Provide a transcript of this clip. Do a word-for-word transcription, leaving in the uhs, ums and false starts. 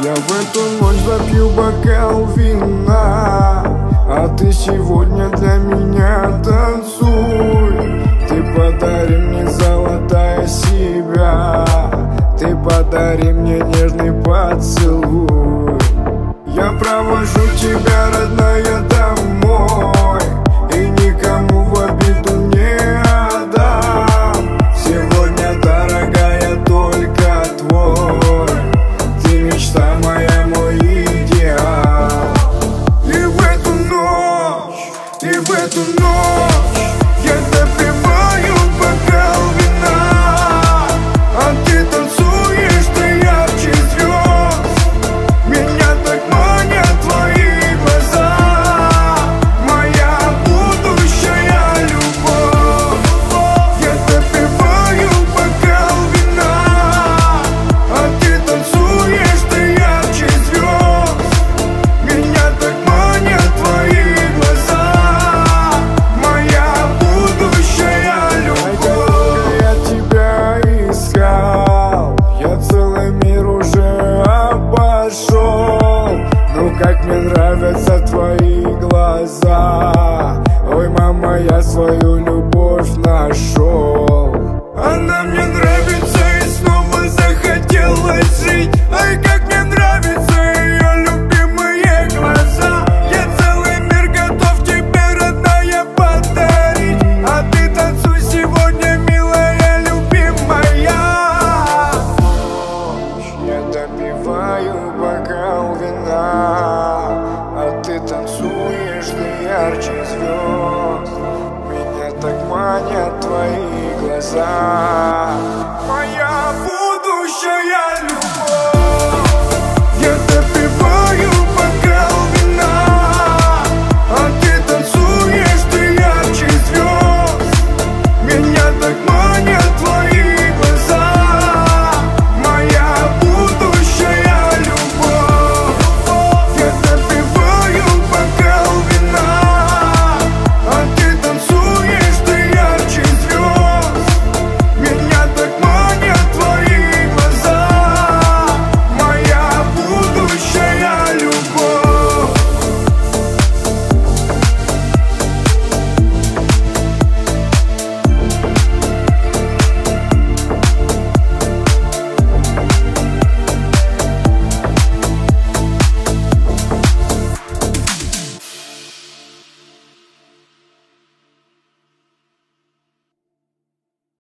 Я в эту ночь запью бокал вина, а ты сегодня для меня танцуй. Ты подари мне, золотая, себя, ты подари мне нежный поцелуй. Я провожу тебя, родная, домой, и никому в обиду не отдам. Сегодня, дорогая, только твой, ты мечта моя, мой идеал. И в эту ночь, и в эту ночь я допиваю бокал вина, а ты танцуешь, ты ярче звезд. Меня так манят твои глаза, моя будущая любовь. Я допиваю бокал вина, а ты танцуешь, ты ярче звезд. Меня так манят твои глаза, моя будущая любовь. Я тебя искал, я целый мир уже обошел. Ну как мне нравятся твои глаза, ой, мама, я свою любовь нашел. Она мне нравится и снова захотелось жить. Ай, как мне нравятся ее любимые глаза. Я целый мир готов тебе, родная, подарить, а ты танцуй сегодня, милая, любимая. Я допиваю бокал вина, а ты танцуешь, ты ярче звезд. Меня так манят твои глаза.